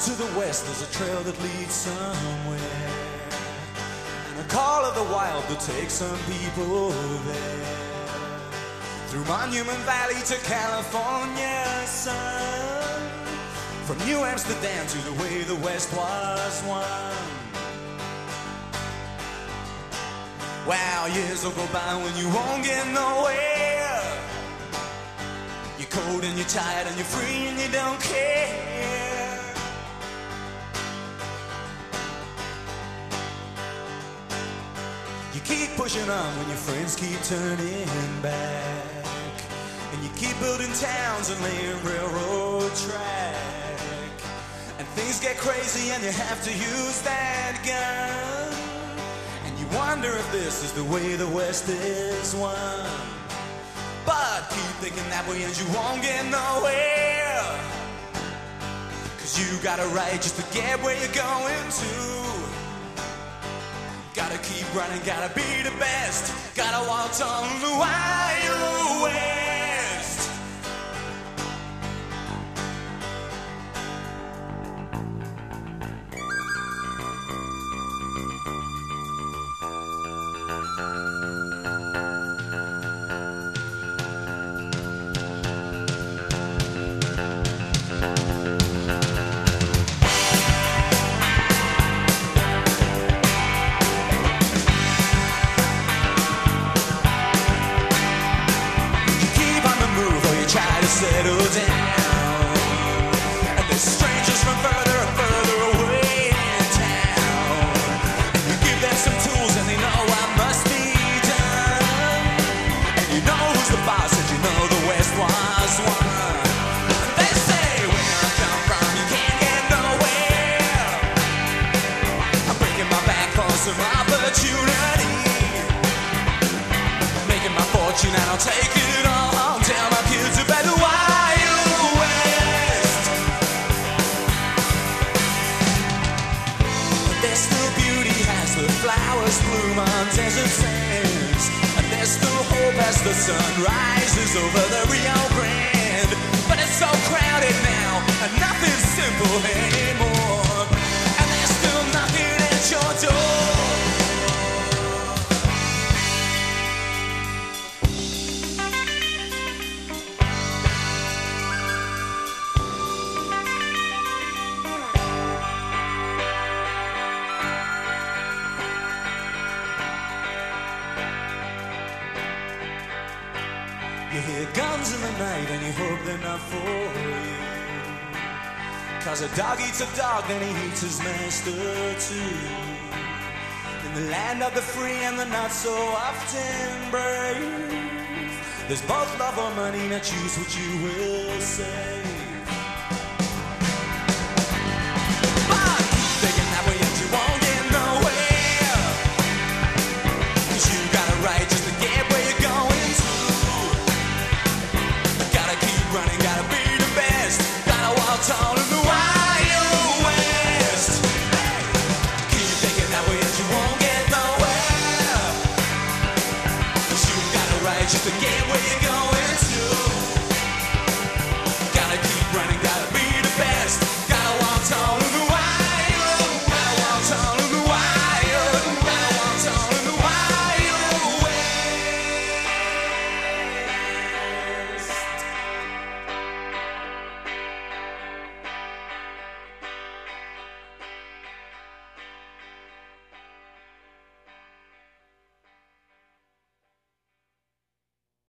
to the west, there's a trail that leads somewhere, and a call of the wild that takes some people there. Through Monument Valley to California sun, from New Amsterdam to the way the West was won. Wow, years will go by when you won't get nowhere. You're cold and you're tired and you're free and you don't care. You keep pushing on when your friends keep turning back, and you keep building towns and laying railroad track, and things get crazy and you have to use that gun, and you wonder if this is the way the West is won. But keep thinking that way and you won't get nowhere, 'cause you got a right just to get where you're going to. Gotta keep running, gotta be the best, gotta walk on the Wild West. Settle down, and there's strangers from further and further away in town, and you give them some tools and they know what must be done, and you know who's the boss and you know the West was won. And they say where I come from you can't get nowhere. I'm breaking my back for some opportunity, making my fortune and I'll take it all home. Tell my kids about the Wild West. But there's still beauty as the flowers bloom on desert sands, and there's still hope as the sun rises over the Rio Grande. But it's so crowded now and nothing's simple anymore, and there's still knocking at your door. You hear guns in the night and you hope they're not for you, 'cause a dog eats a dog, then he eats his master too. In the land of the free and the not so often brave, there's both love or money, now choose what you will say.